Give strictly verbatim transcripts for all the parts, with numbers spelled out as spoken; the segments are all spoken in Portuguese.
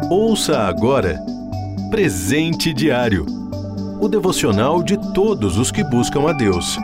Ouça agora Presente Diário, o devocional de todos os que buscam a Deus.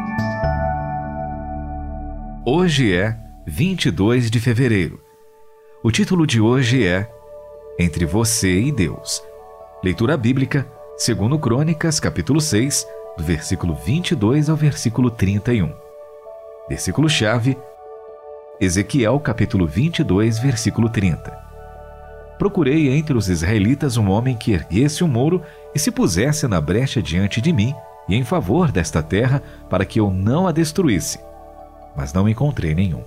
Hoje é vinte e dois de fevereiro. O título de hoje é Entre Você e Deus. Leitura bíblica, segundo Crônicas, capítulo seis, do versículo vinte e dois ao versículo trinta e um. Versículo-chave, Ezequiel, capítulo vinte e dois, versículo trinta. Procurei entre os israelitas um homem que erguesse um muro e se pusesse na brecha diante de mim e em favor desta terra, para que eu não a destruísse. Mas não encontrei nenhum.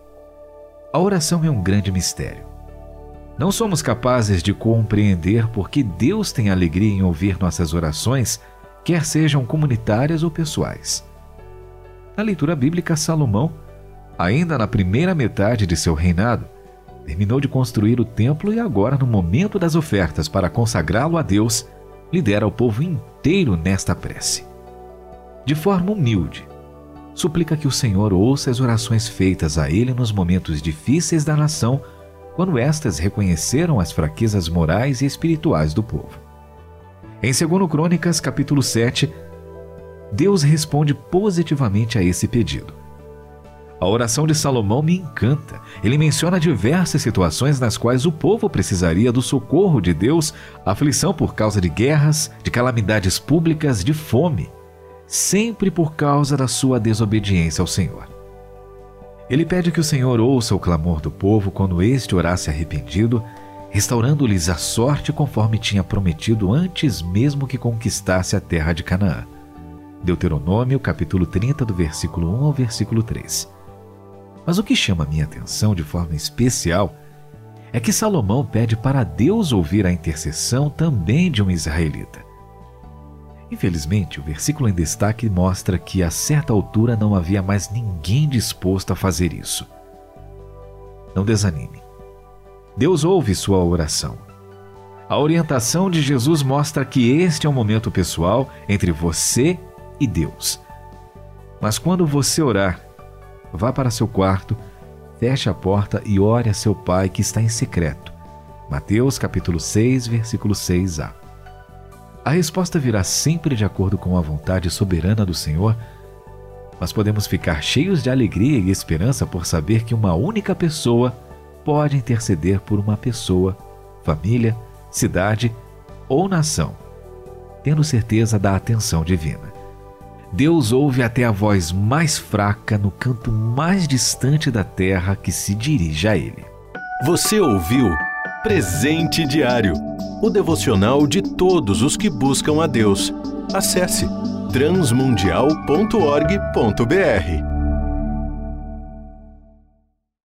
A oração é um grande mistério. Não somos capazes de compreender por que Deus tem alegria em ouvir nossas orações, quer sejam comunitárias ou pessoais. Na leitura bíblica, Salomão, ainda na primeira metade de seu reinado, terminou de construir o templo e agora, no momento das ofertas para consagrá-lo a Deus, lidera o povo inteiro nesta prece. De forma humilde, suplica que o Senhor ouça as orações feitas a ele nos momentos difíceis da nação, quando estas reconheceram as fraquezas morais e espirituais do povo. Em segundo Crônicas, capítulo sete, Deus responde positivamente a esse pedido. A oração de Salomão me encanta. Ele menciona diversas situações nas quais o povo precisaria do socorro de Deus, aflição por causa de guerras, de calamidades públicas, de fome, sempre por causa da sua desobediência ao Senhor. Ele pede que o Senhor ouça o clamor do povo quando este orasse arrependido, restaurando-lhes a sorte conforme tinha prometido antes mesmo que conquistasse a terra de Canaã. Deuteronômio, capítulo trinta, do versículo um ao versículo três. Mas o que chama a minha atenção de forma especial é que Salomão pede para Deus ouvir a intercessão também de um israelita. Infelizmente, o versículo em destaque mostra que a certa altura não havia mais ninguém disposto a fazer isso. Não desanime. Deus ouve sua oração. A orientação de Jesus mostra que este é um momento pessoal entre você e Deus. Mas quando você orar, vá para seu quarto, feche a porta e ore a seu Pai que está em secreto. Mateus capítulo seis, versículo seis a. A resposta virá sempre de acordo com a vontade soberana do Senhor, mas podemos ficar cheios de alegria e esperança por saber que uma única pessoa pode interceder por uma pessoa, família, cidade ou nação, tendo certeza da atenção divina. Deus ouve até a voz mais fraca no canto mais distante da terra que se dirige a Ele. Você ouviu Presente Diário, o devocional de todos os que buscam a Deus. Acesse transmundial ponto org ponto br.